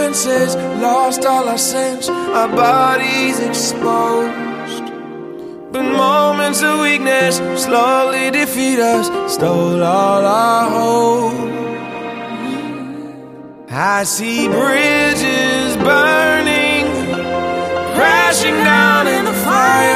senses, lost all our sense, our bodies exposed. But moments of weakness slowly defeat us, stole all our hope. I see bridges burning, crashing down in the fire.